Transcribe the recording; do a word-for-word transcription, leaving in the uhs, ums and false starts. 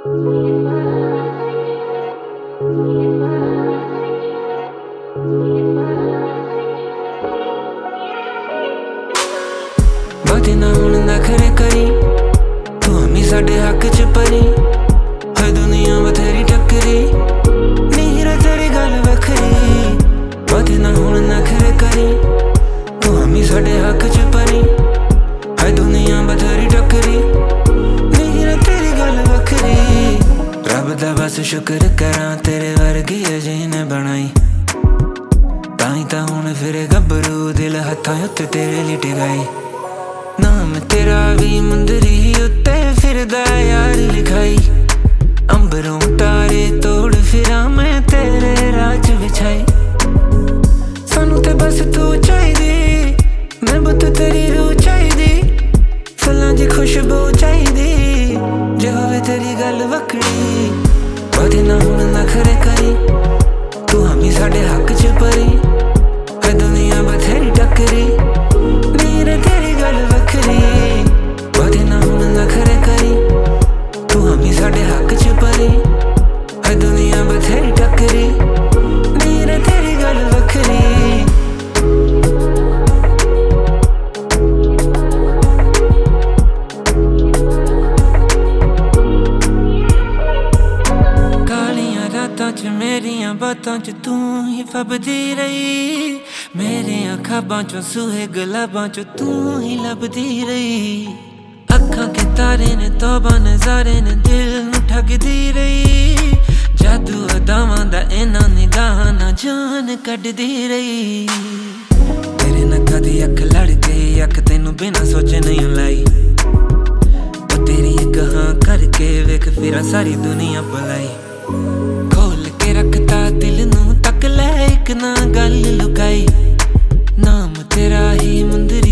बातें ना हुण नखरे करी, तू हमी साडे हक च परी। है दुनिया बथेरी टकरी, नीर तेरी गल वखरी। बातें ना हुण नखरे करी, तू हमी साडे हक च परी। है दुनिया बथेरी टकरी, नीर तेरी गल वखरी। रब दा बस शुक्र करां, तेरे वर्गी अजीने बनाई। ताई तां हुण फिरे गब्बरू, दिल हत्थां उत्ते तेरे लिट गई। नाम तेरा भी मुंदरी उत्ते फिरदा यार लिखाई। अंबरों तारे तोड़ फिरा मैं तेरे राज बिछाई। सानू ते बस तू चाहिदी, मैं बुत तेरी रूह चाहिदी। फुल्लां दी खुशबू चाहिदी, जे होवे तेरी गल वखरी। बातें ना हुण नखरे करी, तू हमी साडे हक च परी। है दुनिया बथेरी टकरी, नीर तेरी गल वखरी। बातें ना हुण नखरे करी, तू हमी साडे हक च परी। है दुनिया बथेरी टकरी, नीर तेरी गल वखरी। कालियां रातां च मेरियां बातां च तू ही फबदी रही। मेरियां ख्वाबां चों सूहे गुलाबां चों तू ही लभदी रही। अखां के तारे ने तौबा नज़ारे ने दिल नू ठगदी रही। जादू अदावां दा इन्हां निगाहां नां जान कड्डदी रही। तेरे नक्कां दी अख लड़ गई, अख तैनू बिना सोचे नहीं लाई। ओ तेरी एक हां करके वेख फिरा सारी दुनिया भुलाई। खोल के रखता दिल नू तक ले, एक ना गल लुकाई। नाम तेरा ही मुंदरी